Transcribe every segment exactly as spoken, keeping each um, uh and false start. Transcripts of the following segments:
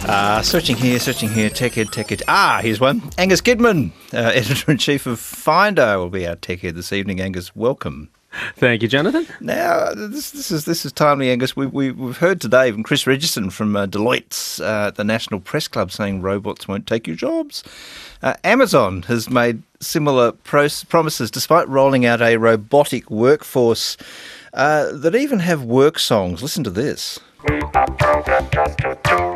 Uh, searching here, searching here, tech ed, tech ed. Ah, here's one. Angus Kidman, uh, Editor-in-Chief of Finder, will be our tech ed this evening. Angus, welcome. Thank you, Jonathan. Now, this, this is this is timely, Angus. We, we, we've heard today from Chris Registon from uh, Deloitte, uh, the National Press Club, saying robots won't take your jobs. Uh, Amazon has made similar pros- promises despite rolling out a robotic workforce uh, that even have work songs. Listen to this. We are programmed just to do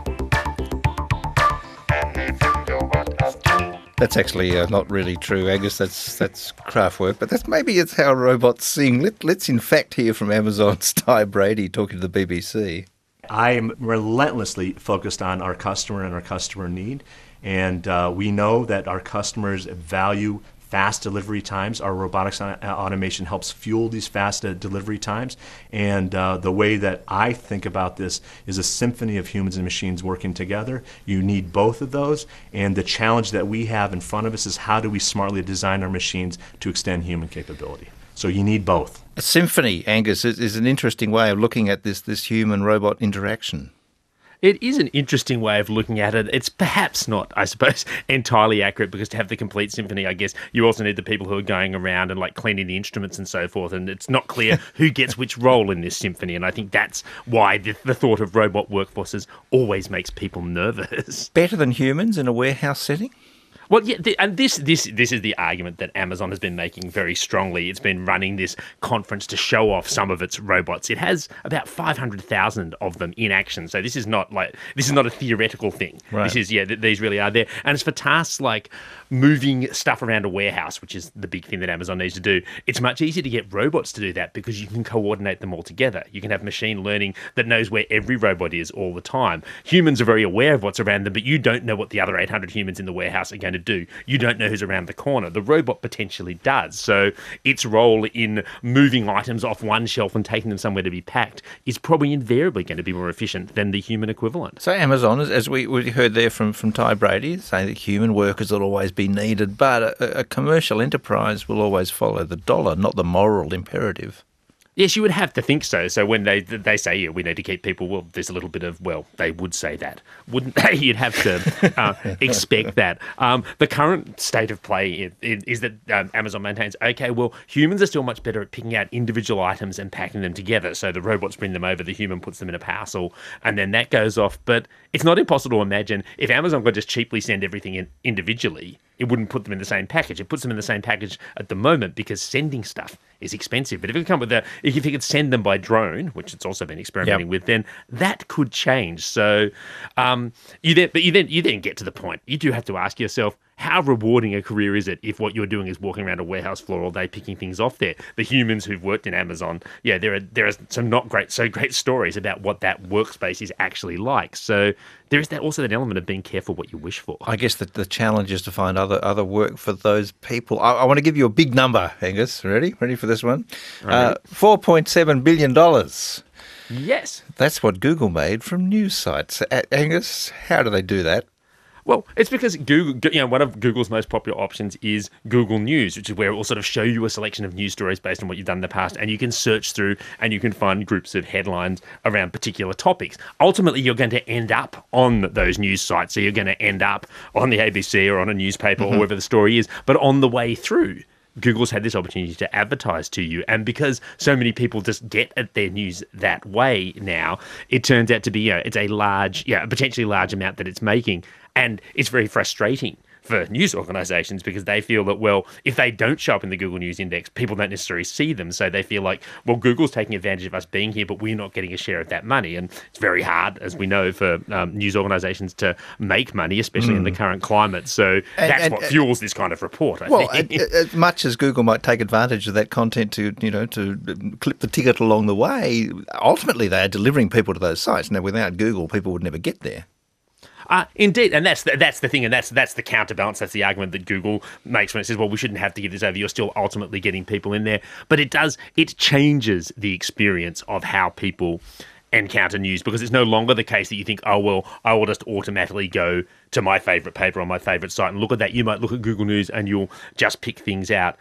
anything you want us to. That's actually uh, not really true, Angus. That's that's craft work, but that's maybe it's how robots sing. Let, let's in fact hear from Amazon's Ty Brady talking to the B B C. I am relentlessly focused on our customer and our customer need, and uh, we know that our customers value fast delivery times. Our robotics automation helps fuel these fast uh, delivery times. And uh, the way that I think about this is a symphony of humans and machines working together. You need both of those. And the challenge that we have in front of us is how do we smartly design our machines to extend human capability? So you need both. A symphony, Angus, is, is an interesting way of looking at this, this human-robot interaction. It is an interesting way of looking at it. It's perhaps not, I suppose, entirely accurate, because to have the complete symphony, I guess, you also need the people who are going around and like cleaning the instruments and so forth, and it's not clear who gets which role in this symphony, and I think that's why the, the thought of robot workforces always makes people nervous. Better than humans in a warehouse setting? Well, yeah, th- and this this this is the argument that Amazon has been making very strongly. It's been running this conference to show off some of its robots. It has about five hundred thousand of them in action. So this is not like this is not a theoretical thing. Right. This is yeah, th- these really are there. And it's for tasks like moving stuff around a warehouse, which is the big thing that Amazon needs to do. It's much easier to get robots to do that because you can coordinate them all together. You can have machine learning that knows where every robot is all the time. Humans are very aware of what's around them, but you don't know what the other eight hundred humans in the warehouse are going to do. You don't know who's around the corner. The robot potentially does. So its role in moving items off one shelf and taking them somewhere to be packed is probably invariably going to be more efficient than the human equivalent. So Amazon, as we, we heard there from, from Ty Brady, saying that human workers will always be needed, but a, a commercial enterprise will always follow the dollar, not the moral imperative. Yes, you would have to think so. So when they they say, yeah, we need to keep people, well, there's a little bit of, well, they would say that, wouldn't they? You'd have to uh, expect that. Um, the current state of play is, is that um, Amazon maintains, okay, well, humans are still much better at picking out individual items and packing them together. So the robots bring them over, the human puts them in a parcel, and then that goes off. But it's not impossible to imagine if Amazon could just cheaply send everything in individually, it wouldn't put them in the same package. It puts them in the same package at the moment because sending stuff is expensive. But if it could come with a, if you could send them by drone, which it's also been experimenting Yep. with, then that could change. So, um, you then, but you then you then get to the point. You do have to ask yourself, how rewarding a career is it if what you're doing is walking around a warehouse floor all day picking things off there? The humans who've worked in Amazon, yeah, there are there are some not great, so great stories about what that workspace is actually like. So there is that also that element of being careful what you wish for. I guess that the challenge is to find other other work for those people. I, I want to give you a big number, Angus. Ready? Ready for this one? Uh, four point seven billion dollars. Yes. That's what Google made from news sites. A- Angus, how do they do that? Well, it's because Google, you know, one of Google's most popular options is Google News, which is where it will sort of show you a selection of news stories based on what you've done in the past, and you can search through and you can find groups of headlines around particular topics. Ultimately, you're going to end up on those news sites, so you're going to end up on the A B C or on a newspaper mm-hmm. or wherever the story is, but on the way through, Google's had this opportunity to advertise to you. And because so many people just get at their news that way now, it turns out to be, you know, it's a large, yeah, potentially large amount that it's making. And it's very frustrating for news organisations because they feel that, well, if they don't show up in the Google News Index, people don't necessarily see them. So they feel like, well, Google's taking advantage of us being here, but we're not getting a share of that money. And it's very hard, as we know, for um, news organisations to make money, especially mm. in the current climate. So and, that's and, what fuels this kind of report, I well, think. Well, as much as Google might take advantage of that content to, you know, to clip the ticket along the way, ultimately they are delivering people to those sites. Now, without Google, people would never get there. Uh, indeed, and that's the, that's the thing, and that's that's the counterbalance. That's the argument that Google makes when it says, "Well, we shouldn't have to give this over." You're still ultimately getting people in there, but it does it changes the experience of how people encounter news because it's no longer the case that you think, "Oh well, I will just automatically go to my favourite paper on my favourite site and look at that." You might look at Google News and you'll just pick things out.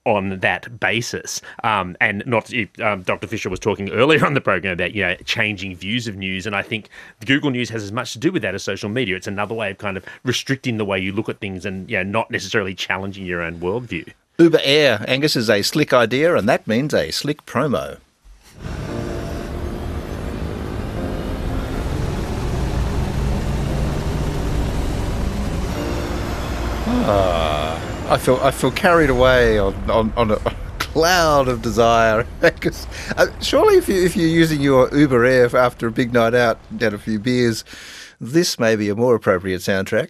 on that basis. Um, and not um, Doctor Fisher was talking earlier on the program about, you know, changing views of news. And I think Google News has as much to do with that as social media. It's another way of kind of restricting the way you look at things and, you know, not necessarily challenging your own worldview. Uber Air, Angus, is a slick idea, and that means a slick promo. Ah, I feel I feel carried away on, on, on a cloud of desire. Because uh, surely, if you if you're using your Uber Air after a big night out, had a few beers, this may be a more appropriate soundtrack.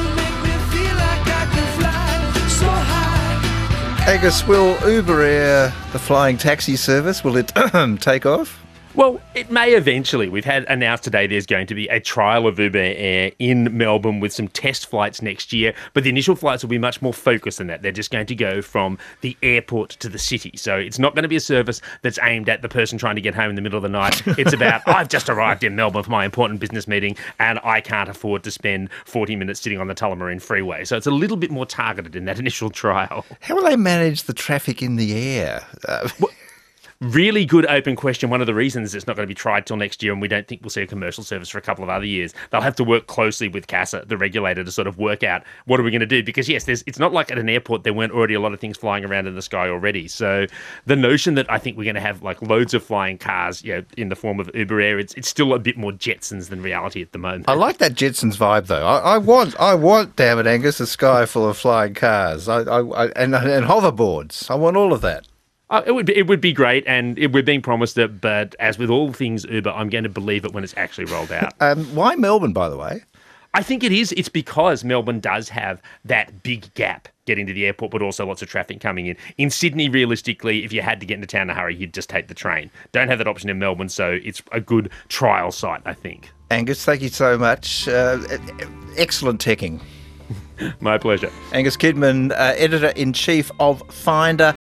Angus, will Uber Air, the flying taxi service, will it take off? Well, it may eventually. We've had announced today there's going to be a trial of Uber Air in Melbourne with some test flights next year, but the initial flights will be much more focused than that. They're just going to go from the airport to the city. So it's not going to be a service that's aimed at the person trying to get home in the middle of the night. It's about, I've just arrived in Melbourne for my important business meeting and I can't afford to spend forty minutes sitting on the Tullamarine freeway. So it's a little bit more targeted in that initial trial. How will they manage the traffic in the air? Uh, well, Really good open question. One of the reasons it's not going to be tried till next year, and we don't think we'll see a commercial service for a couple of other years, they'll have to work closely with CASA, the regulator, to sort of work out what are we going to do. Because, yes, there's, it's not like at an airport there weren't already a lot of things flying around in the sky already. So the notion that I think we're going to have like loads of flying cars, you know, in the form of Uber Air, it's, it's still a bit more Jetsons than reality at the moment. I like that Jetsons vibe, though. I, I want, I want, damn it, Angus, a sky full of flying cars I, I, I, and, and hoverboards. I want all of that. Uh, it would be, it would be great, and it, we're being promised it, but as with all things Uber, I'm going to believe it when it's actually rolled out. um, why Melbourne, by the way? I think it is. It's because Melbourne does have that big gap getting to the airport, but also lots of traffic coming in. In Sydney, realistically, if you had to get into town in a hurry, you'd just take the train. Don't have that option in Melbourne, so it's a good trial site, I think. Angus, thank you so much. Uh, excellent teching. My pleasure. Angus Kidman, uh, Editor-in-Chief of Finder.